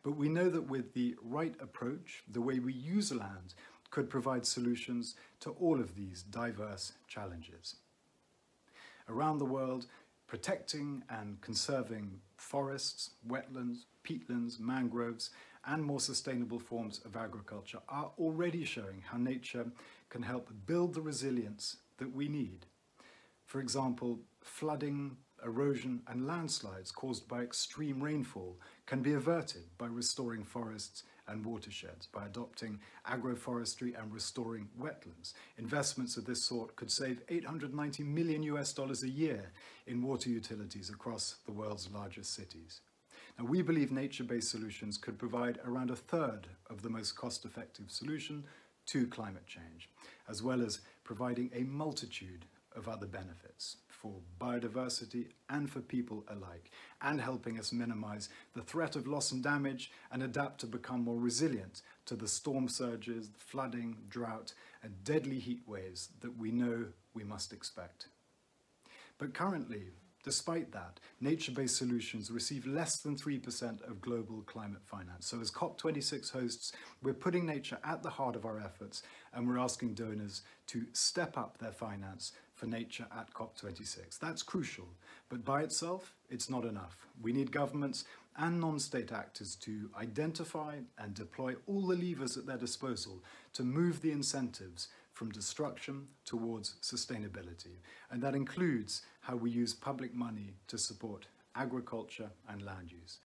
but we know that with the right approach, the way we use land could provide solutions to all of these diverse challenges. Around the world, protecting and conserving forests, wetlands, peatlands, mangroves, and more sustainable forms of agriculture are already showing how nature can help build the resilience that we need. For example, flooding, erosion, and landslides caused by extreme rainfall can be averted by restoring forests and watersheds, by adopting agroforestry and restoring wetlands. Investments of this sort could save $890 million a year in water utilities across the world's largest cities. Now, we believe nature-based solutions could provide around a third of the most cost-effective solution to climate change, as well as providing a multitude of other benefits for biodiversity and for people alike, and helping us minimize the threat of loss and damage and adapt to become more resilient to the storm surges, flooding, drought, and deadly heat waves that we know we must expect. But currently, despite that, nature-based solutions receive less than 3% of global climate finance. So as COP26 hosts, we're putting nature at the heart of our efforts, and we're asking donors to step up their finance for nature at COP26. That's crucial, but by itself, it's not enough. We need governments and non-state actors to identify and deploy all the levers at their disposal to move the incentives from destruction towards sustainability. And that includes how we use public money to support agriculture and land use.